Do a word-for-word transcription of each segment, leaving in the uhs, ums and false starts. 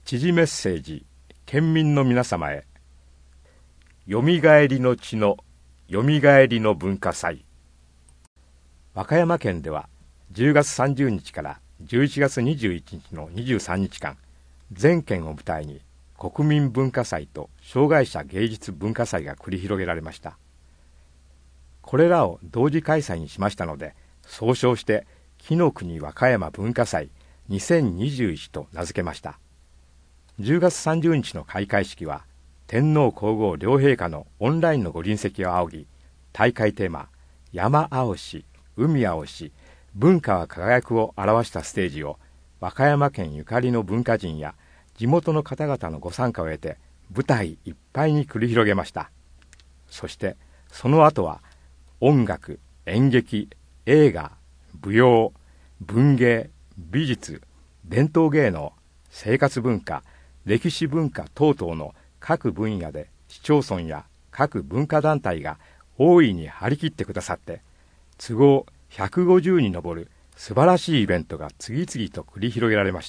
知事メッセージ、県民の皆様へ。よみがえりの地のよみがえりの文化祭。和歌山県ではじゅうがつさんじゅうにちからじゅういちがつにじゅういちにちのにじゅうさんにちかん、全県を舞台に国民文化祭と障害者芸術文化祭が繰り広げられました。これらを同時開催にしましたので、総称して紀の国和歌山文化祭にせんにじゅういちと名付けました。じゅうがつさんじゅうにちの開会式は、天皇皇后両陛下のオンラインのご臨席を仰ぎ、大会テーマ、山青し、海青し、文化は輝くを表したステージを、和歌山県ゆかりの文化人や地元の方々のご参加を得て、舞台いっぱいに繰り広げました。そして、その後は、音楽、演劇、映画、舞踊、文芸、美術、伝統芸能、生活文化、歴史文化等々の各分野で市町村や各文化団体が大いに張り切ってくださって、都合ひゃくごじゅうに上る素晴らしいイベントが次々と繰り広げられました。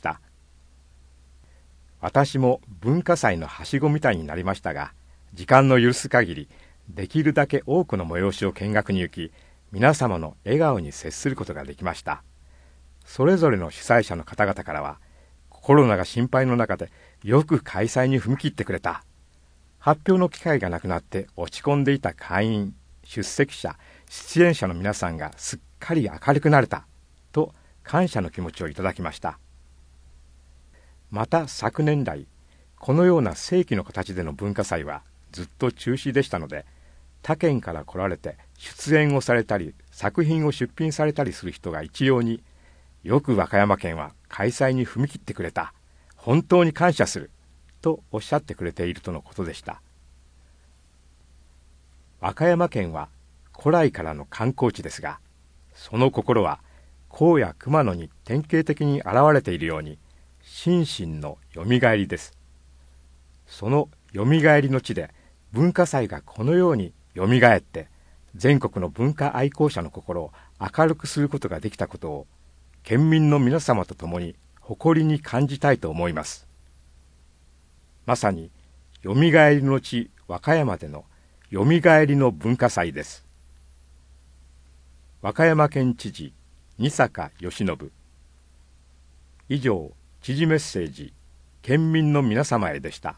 私も文化祭のはしごみたいになりましたが、時間の許す限りできるだけ多くの催しを見学に行き、皆様の笑顔に接することができました。それぞれの主催者の方々からは、コロナが心配の中でよく開催に踏み切ってくれた。発表の機会がなくなって落ち込んでいた会員、出席者、出演者の皆さんがすっかり明るくなれた。と感謝の気持ちをいただきました。また昨年来、このような正規の形での文化祭はずっと中止でしたので、他県から来られて出演をされたり、作品を出品されたりする人が一様に、よく和歌山県は開催に踏み切ってくれた。本当に感謝する。とおっしゃってくれているとのことでした。和歌山県は古来からの観光地ですが、その心は荒野熊野に典型的に現れているように、心身のよみがえりです。そのよみがえりの地で文化祭がこのようによみがえって、全国の文化愛好者の心を明るくすることができたことを、県民の皆様と共に誇りに感じたいと思います。まさによみがえりの地和歌山でのよみがえりの文化祭です。和歌山県知事仁坂義信。以上、知事メッセージ、県民の皆様へでした。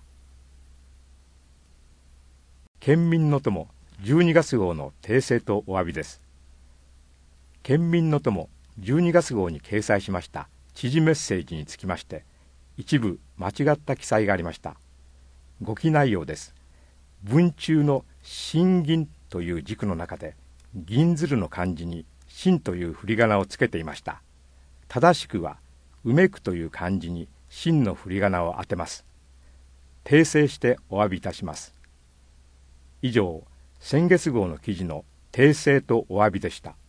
県民の友じゅうにがつ号の訂正とお詫びです。県民の友じゅうにがつ号に掲載しました知事メッセージにつきまして、一部間違った記載がありました。ご記内容です。文中の真銀という軸の中で、銀鶴の漢字に真という振り仮名をつけていました。正しくは、うめくという漢字に真の振り仮名を当てます。訂正してお詫びいたします。以上、先月号の記事の訂正とお詫びでした。